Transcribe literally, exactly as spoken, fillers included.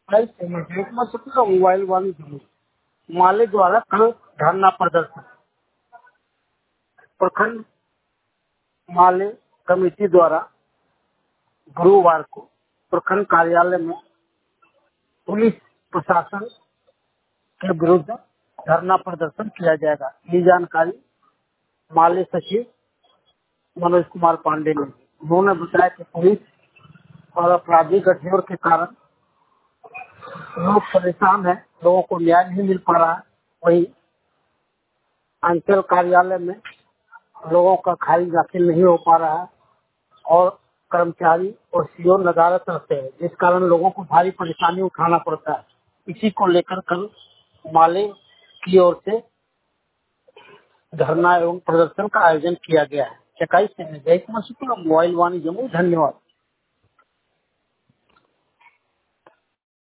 ऐसे में महकमा सूचना का मोबाइल वाली जमीन माले द्वारा कल धरना प्रदर्शन। प्रखंड माले कमेटी द्वारा गुरुवार को प्रखंड कार्यालय में पुलिस प्रशासन के विरुद्ध धरना प्रदर्शन किया जाएगा। ये जानकारी माले सचिव मनोज कुमार पांडे ने उन्होंने बताया कि पुलिस और अपराधी गठजोड़ के कारण लोग परेशान है, लोगों को न्याय नहीं मिल पा रहा है। वही अंचल कार्यालय में लोगों का खारिज दाखिल नहीं हो पा रहा है और कर्मचारी और सीओ नदारत रहते हैं, जिस कारण लोगों को भारी परेशानी उठाना पड़ता है। इसी को लेकर कल माले की ओर से धरना एवं प्रदर्शन का आयोजन किया गया है। चकाई से जय कुमार शुक्ला, मोबाइल वाणी जम्मू। धन्यवाद।